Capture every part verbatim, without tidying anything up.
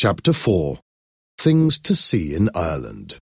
Chapter four. Things to see in Ireland.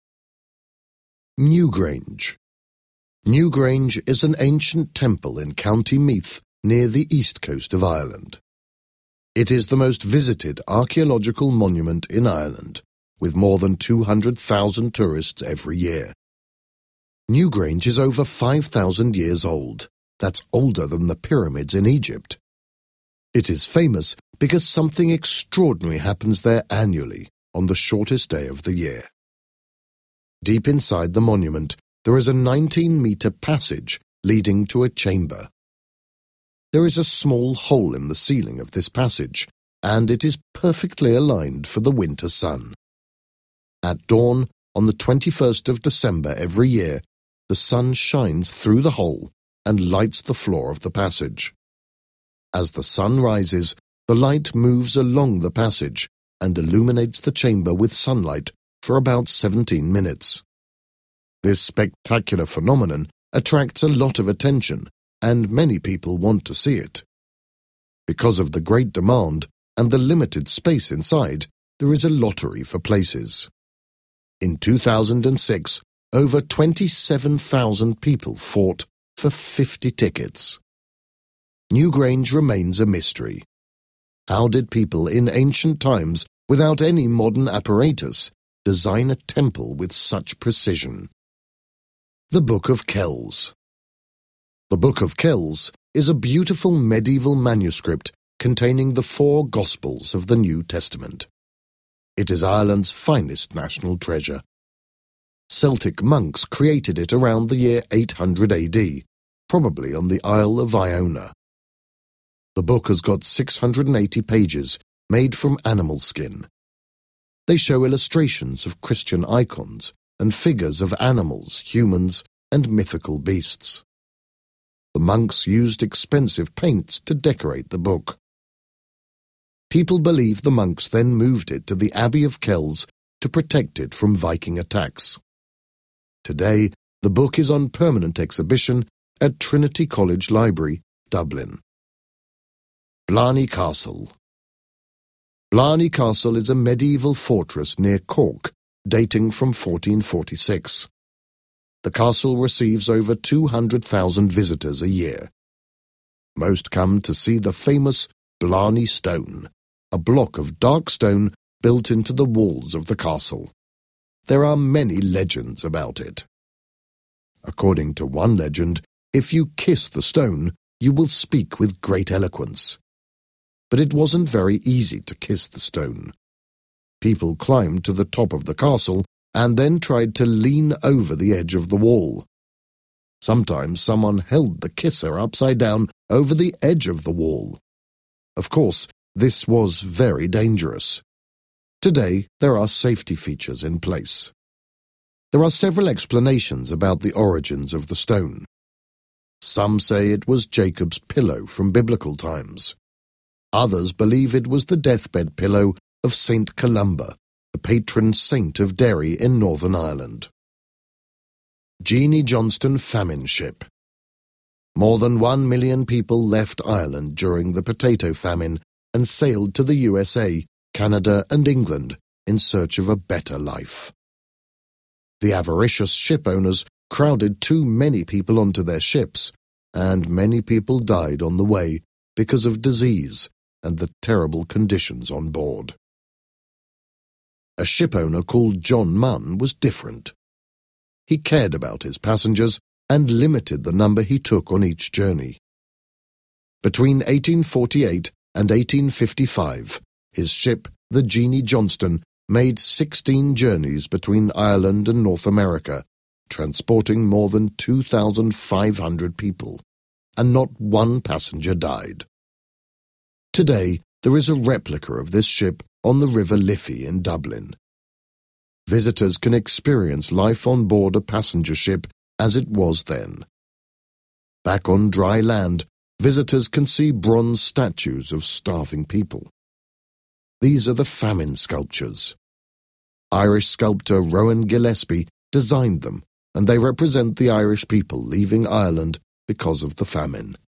Newgrange. Newgrange is an ancient temple in County Meath near the east coast of Ireland. It is the most visited archaeological monument in Ireland, with more than two hundred thousand tourists every year. Newgrange is over five thousand years old. That's older than the pyramids in Egypt. It is famous because something extraordinary happens there annually on the shortest day of the year. Deep inside the monument, there is a nineteen-meter passage leading to a chamber. There is a small hole in the ceiling of this passage, and it is perfectly aligned for the winter sun. At dawn, on the twenty-first of December every year, the sun shines through the hole and lights the floor of the passage. As the sun rises, the light moves along the passage and illuminates the chamber with sunlight for about seventeen minutes. This spectacular phenomenon attracts a lot of attention, and many people want to see it. Because of the great demand and the limited space inside, there is a lottery for places. In two thousand six, over twenty-seven thousand people fought for fifty tickets. Newgrange remains a mystery. How did people in ancient times, without any modern apparatus, design a temple with such precision? The Book of Kells. The Book of Kells is a beautiful medieval manuscript containing the four Gospels of the New Testament. It is Ireland's finest national treasure. Celtic monks created it around the year eight hundred A D, probably on the Isle of Iona. The book has got six hundred eighty pages made from animal skin. They show illustrations of Christian icons and figures of animals, humans, and mythical beasts. The monks used expensive paints to decorate the book. People believe the monks then moved it to the Abbey of Kells to protect it from Viking attacks. Today, the book is on permanent exhibition at Trinity College Library, Dublin. Blarney Castle. Blarney Castle is a medieval fortress near Cork, dating from fourteen forty-six. The castle receives over two hundred thousand visitors a year. Most come to see the famous Blarney Stone, a block of dark stone built into the walls of the castle. There are many legends about it. According to one legend, if you kiss the stone, you will speak with great eloquence. But it wasn't very easy to kiss the stone. People climbed to the top of the castle and then tried to lean over the edge of the wall. Sometimes someone held the kisser upside down over the edge of the wall. Of course, this was very dangerous. Today, there are safety features in place. There are several explanations about the origins of the stone. Some say it was Jacob's pillow from biblical times. Others believe it was the deathbed pillow of Saint Columba, the patron saint of Derry in Northern Ireland. Jeanie Johnston famine ship. More than one million people left Ireland during the potato famine and sailed to the U S A, Canada, and England in search of a better life. The avaricious ship owners crowded too many people onto their ships, and many people died on the way because of disease and the terrible conditions on board. A shipowner called John Munn was different. He cared about his passengers and limited the number he took on each journey. Between eighteen forty-eight and eighteen fifty-five, his ship, the Jeanie Johnston, made sixteen journeys between Ireland and North America, transporting more than two thousand five hundred people, and not one passenger died. Today, there is a replica of this ship on the River Liffey in Dublin. Visitors can experience life on board a passenger ship as it was then. Back on dry land, visitors can see bronze statues of starving people. These are the famine sculptures. Irish sculptor Rowan Gillespie designed them, and they represent the Irish people leaving Ireland because of the famine.